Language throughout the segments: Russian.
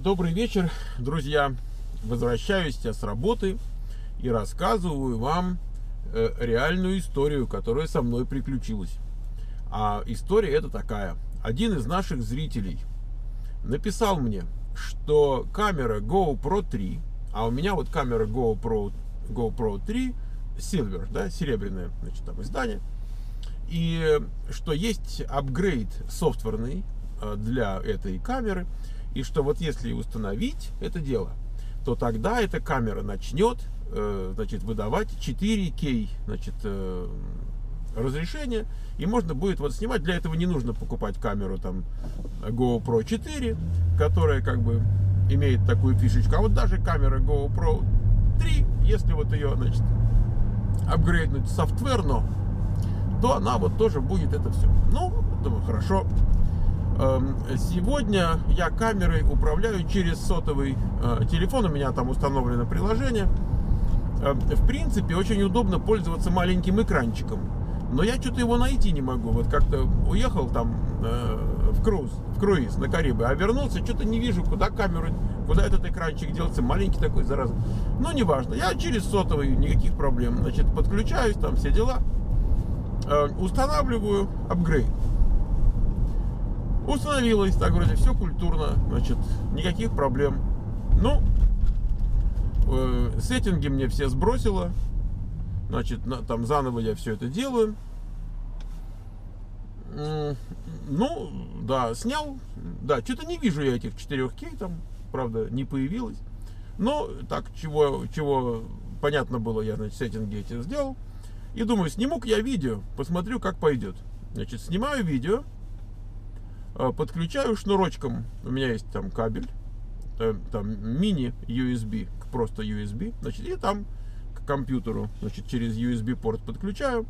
Добрый вечер, друзья. Возвращаюсь я с работы и рассказываю вам реальную историю, которая со мной приключилась. А история эта такая. Один из наших зрителей написал мне, что камера GoPro 3, а у меня вот камера GoPro 3 Silver, да, серебряное, значит, там издание, и что есть апгрейд софтверный для этой камеры, и что вот если установить это дело, то тогда эта камера начнет, значит, выдавать 4К, значит, разрешение, и можно будет вот снимать. Для этого не нужно покупать камеру там GoPro 4, которая как бы имеет такую фишечку. А вот даже камера GoPro 3, если вот ее, значит, апгрейднуть софтверно, то она вот тоже будет это все. Ну, думаю, хорошо. Сегодня я камерой управляю через сотовый телефон. У меня там установлено приложение. В принципе, очень удобно пользоваться маленьким экранчиком. Но я что-то его найти не могу. Вот как-то уехал там в круиз на Карибы, а вернулся, что-то не вижу, куда камеру, куда этот экранчик делается. Маленький такой, зараза. Но неважно. Я через сотовый, никаких проблем. Значит, подключаюсь, там все дела. Устанавливаю апгрейд. Установилось, так вроде все культурно, значит, никаких проблем. Ну, сеттинги мне все сбросило, значит, там заново я все это делаю. Ну, да, снял, да, что-то не вижу я этих 4К, там, правда, не появилось. Но так, чего понятно было, я, значит, сеттинги эти сделал. И думаю, сниму-ка я видео, посмотрю, как пойдет. Значит, снимаю видео. Подключаю шнурочком, у меня есть там кабель, там мини USB, просто USB, значит, и там к компьютеру, значит, через USB порт подключаю,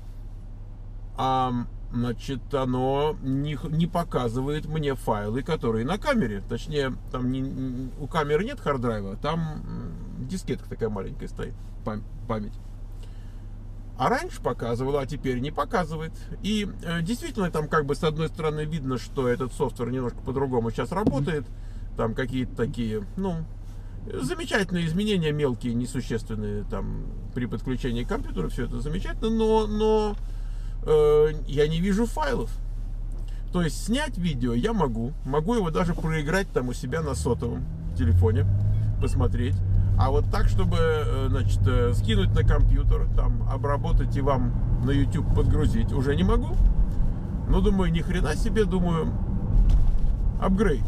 значит, оно не показывает мне файлы, которые на камере, точнее, там у камеры нет харддрайва, там дискетка такая маленькая стоит, память. А раньше показывала, а теперь не показывает. И действительно, там как бы с одной стороны видно, что этот софтвер немножко по-другому сейчас работает. Там какие-то такие, ну, замечательные изменения, мелкие, несущественные, там, при подключении к компьютеру, все это замечательно, но я не вижу файлов. То есть снять видео я могу его даже проиграть там у себя на сотовом телефоне, посмотреть. А вот так, чтобы, значит, скинуть на компьютер, там, обработать и вам на YouTube подгрузить, уже не могу. Ну, думаю, ни хрена себе, думаю, апгрейд.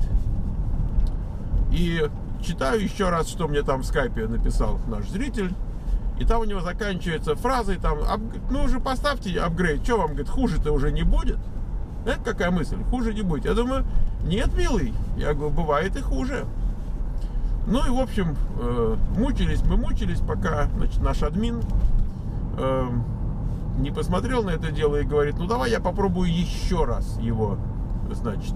И читаю еще раз, что мне там в скайпе написал наш зритель. И там у него заканчивается фразой, там, ну, уже поставьте апгрейд, что вам, говорит, хуже-то уже не будет? Это какая мысль, хуже не будет. Я думаю, нет, милый, я говорю, бывает и хуже. Ну и, в общем, мучились, пока, значит, наш админ не посмотрел на это дело и говорит, ну давай я попробую еще раз его, значит,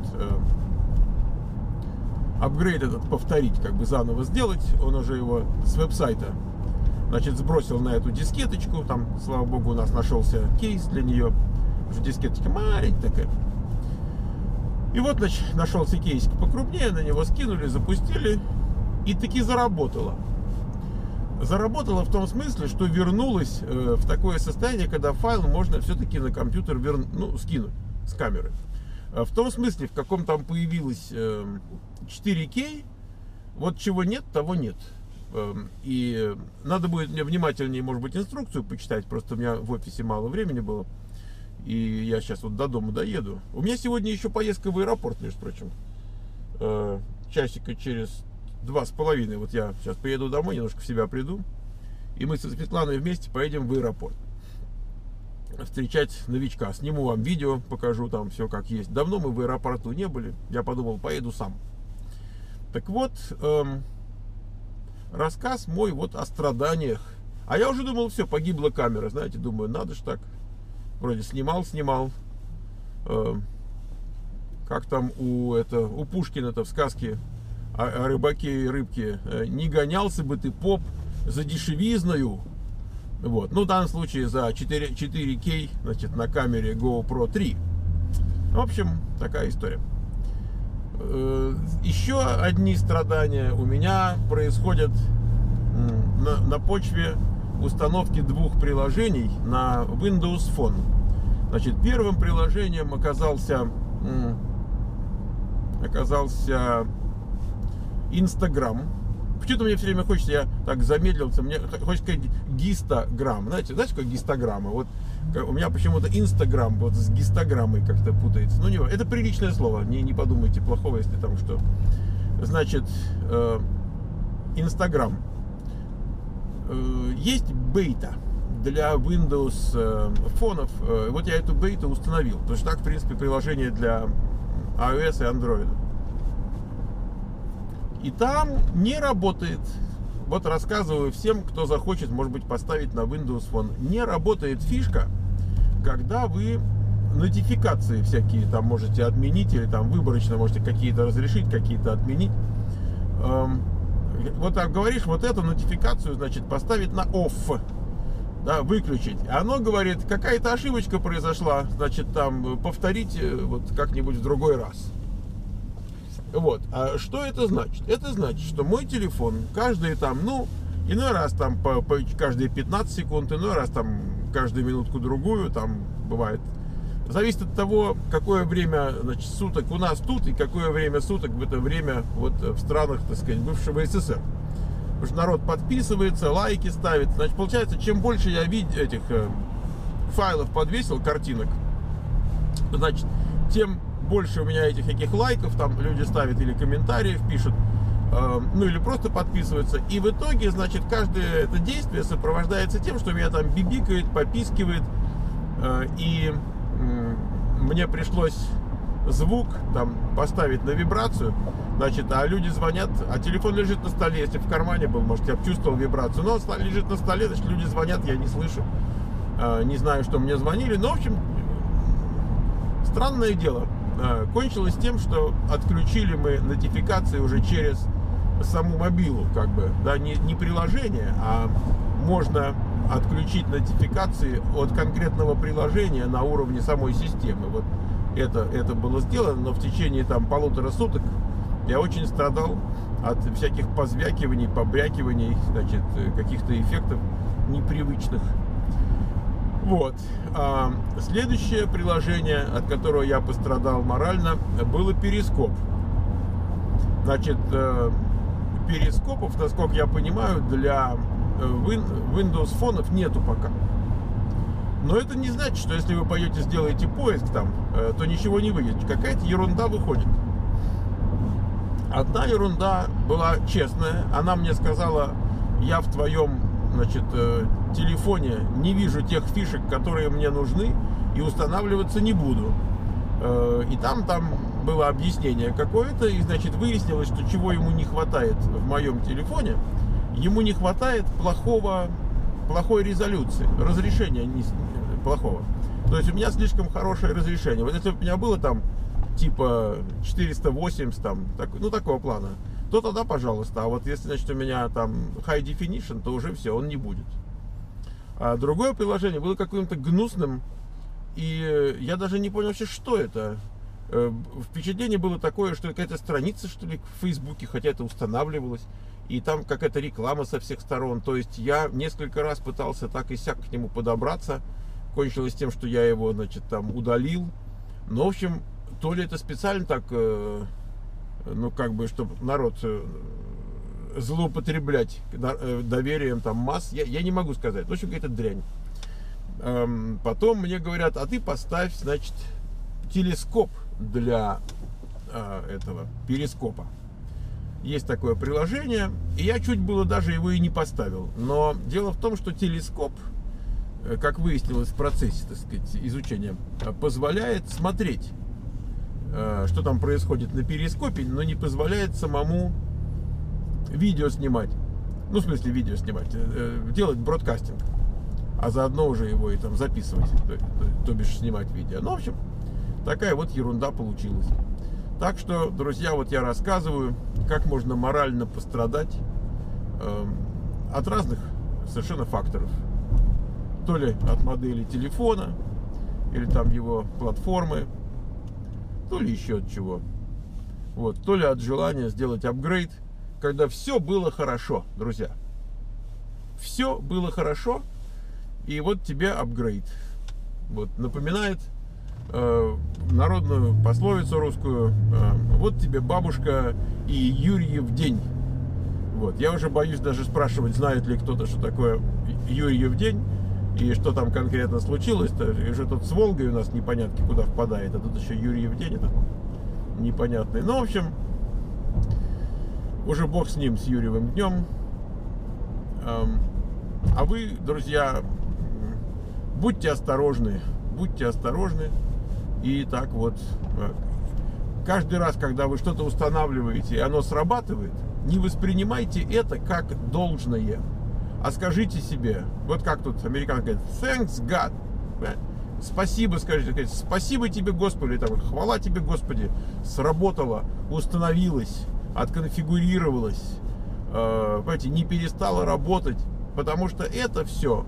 апгрейд этот повторить, как бы заново сделать. Он уже его с веб-сайта, значит, сбросил на эту дискеточку. Там, слава богу, у нас нашелся кейс для нее. Дискеточка маленькая такая. И вот, значит, нашелся кейсик покрупнее, на него скинули, запустили. И таки заработало. Заработало в том смысле, что вернулось в такое состояние, когда файл можно все-таки на компьютер скинуть с камеры. В том смысле, в каком там появилось 4К, вот чего нет, того нет. И надо будет мне внимательнее, может быть, инструкцию почитать, просто у меня в офисе мало времени было. И я сейчас вот до дома доеду. У меня сегодня еще поездка в аэропорт, между прочим. Часика через 2,5. Вот я сейчас приеду домой, немножко в себя приду. И мы со Светланой вместе поедем в аэропорт встречать новичка. Сниму вам видео, покажу там все как есть. Давно мы в аэропорту не были. Я подумал, поеду сам. Так вот, рассказ мой вот о страданиях. А я уже думал, все, погибла камера. Знаете, думаю, надо ж так. Вроде снимал. Как там у Пушкина-то в сказке о рыбаке и рыбке: не гонялся бы ты, поп, за дешевизною. Вот. Ну, в данном случае за 4К, значит, на камере GoPro 3. В общем, такая история. Еще одни страдания у меня происходят на почве установки двух приложений на Windows Phone. Значит, первым приложением оказался Instagram. Почему-то мне все время хочется, я так замедлился, мне хочется сказать гистограмм. Знаете, какое гистограмма? Вот у меня почему-то Instagram вот с гистограммой как-то путается. Ну, не, это приличное слово, не подумайте плохого, если там что. Значит, Instagram. Есть бета для Windows фонов. Вот я эту бету установил. Потому что так, в принципе, приложение для iOS и Android. И там не работает. Вот рассказываю всем, кто захочет, может быть, поставить на Windows Phone. Не работает фишка, когда вы нотификации всякие там можете отменить, или там выборочно можете какие-то разрешить, какие-то отменить. Вот так говоришь, вот эту нотификацию, значит, поставить на off, да, выключить. И оно говорит, какая-то ошибочка произошла, значит, там повторить вот как-нибудь в другой раз. Вот. А что это значит? Это значит, что мой телефон каждый там, ну, иной раз там каждые 15 секунд, иной раз там каждую минутку-другую, там бывает. Зависит от того, какое время, значит, суток у нас тут и какое время суток в это время вот в странах, так сказать, бывшего СССР. Потому что народ подписывается, лайки ставит. Значит, получается, чем больше я этих файлов подвесил, картинок, значит, тем больше у меня этих всяких лайков, там люди ставят или комментариев пишут, ну или просто подписываются. И в итоге, значит, каждое это действие сопровождается тем, что меня там бибикает, попискивает. И мне пришлось звук там поставить на вибрацию. Значит, а люди звонят, а телефон лежит на столе. Если в кармане был, может, я бы чувствовал вибрацию. Но он лежит на столе, значит, люди звонят, я не слышу. Не знаю, что мне звонили. Но, в общем, странное дело. Кончилось тем, что отключили мы нотификации уже через саму мобилу, как бы, да, не приложение, а можно отключить нотификации от конкретного приложения на уровне самой системы. Вот это было сделано, но в течение там 1,5 суток я очень страдал от всяких позвякиваний, побрякиваний, значит, каких-то эффектов непривычных. Вот. Следующее приложение, от которого я пострадал морально, было Перископ. Значит, перископов, насколько я понимаю, для Windows фонов нету пока. Но это не значит, что если вы пойдете, сделаете поиск там, то ничего не выйдет. Какая-то ерунда выходит. Одна ерунда была честная. Она мне сказала, я в твоем, значит, телефоне не вижу тех фишек, которые мне нужны, и устанавливаться не буду. И там было объяснение какое-то, и, значит, выяснилось, что чего ему не хватает в моем телефоне. Ему не хватает плохой резолюции, разрешения плохого. То есть у меня слишком хорошее разрешение. Вот если бы у меня было там типа 480, там, такого плана, то тогда, пожалуйста. А вот если, значит, у меня там high definition, то уже все, он не будет. А другое приложение было каким-то гнусным, и я даже не понял вообще, что это. Впечатление было такое, что какая-то страница, что ли, в Фейсбуке, хотя это устанавливалось, и там какая-то реклама со всех сторон. То есть я несколько раз пытался так и сяк к нему подобраться. Кончилось тем, что я его, значит, там удалил. Но, в общем, то ли это специально так, ну, как бы, чтобы народ злоупотреблять доверием там масс, я не могу сказать. В общем, какая-то дрянь. Потом мне говорят, а ты поставь, значит, телескоп для этого перископа. Есть такое приложение, и я чуть было даже его и не поставил. Но дело в том, что телескоп, как выяснилось в процессе, так сказать, изучения, позволяет смотреть, что там происходит на перископе, но не позволяет самому видео снимать. Ну, в смысле, видео снимать, делать бродкастинг, а заодно уже его и там записывать, то бишь снимать видео. Ну, в общем, такая вот ерунда получилась. Так что, друзья, вот я рассказываю, как можно морально пострадать от разных совершенно факторов. То ли от модели телефона, или там его платформы, то ли еще от чего. вот, то ли от желания сделать апгрейд, когда все было хорошо, друзья. Все было хорошо, и вот тебе апгрейд. Вот, напоминает народную пословицу русскую: вот тебе бабушка и Юрьев день. Вот. Я уже боюсь даже спрашивать, знает ли кто-то, что такое Юрьев день и что там конкретно случилось-то. И уже тут с Волгой у нас непонятки куда впадает, а тут еще Юрьев день этот непонятный. Ну, в общем, уже бог с ним, с Юрьевым днем. А вы, друзья, будьте осторожны. Будьте осторожны. И так вот, каждый раз, когда вы что-то устанавливаете, и оно срабатывает, не воспринимайте это как должное, а скажите себе, вот как тут американцы говорят, thanks God, спасибо, скажите, спасибо тебе, Господи, там, хвала тебе, Господи, сработало, установилось, отконфигурировалось, понимаете, не перестало работать, потому что это все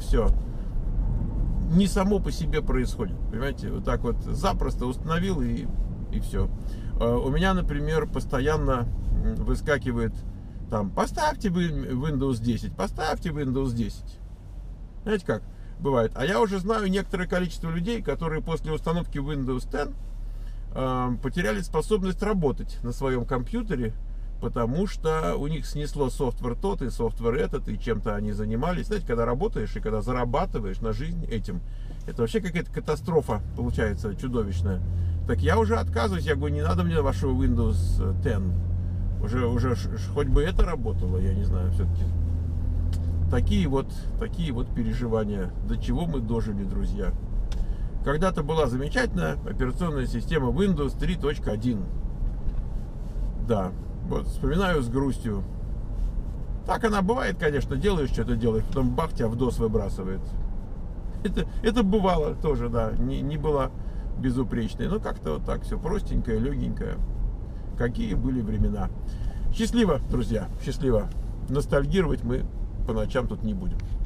не само по себе происходит, понимаете, вот так вот запросто установил и все. У меня, например, постоянно выскакивает там: поставьте Windows 10, поставьте Windows 10. Знаете как бывает? А я уже знаю некоторое количество людей, которые после установки Windows 10 потеряли способность работать на своем компьютере, потому что у них снесло софтвер тот и софтвер этот, и чем-то они занимались. Знаете, когда работаешь и когда зарабатываешь на жизнь этим, это вообще какая-то катастрофа получается чудовищная. Так я уже отказываюсь, я говорю, не надо мне вашего Windows 10. Уже хоть бы это работало, я не знаю, все-таки. Такие вот переживания. До чего мы дожили, друзья. Когда-то была замечательная операционная система Windows 3.1. Да, вот вспоминаю с грустью. Так она бывает, конечно, делаешь что-то, делаешь, потом бах, тебя в DOS выбрасывает. Это бывало тоже, да, не было безупречной, но как-то вот так все простенькое, легенькое. Какие были времена. Счастливо, друзья, счастливо. Ностальгировать мы по ночам тут не будем.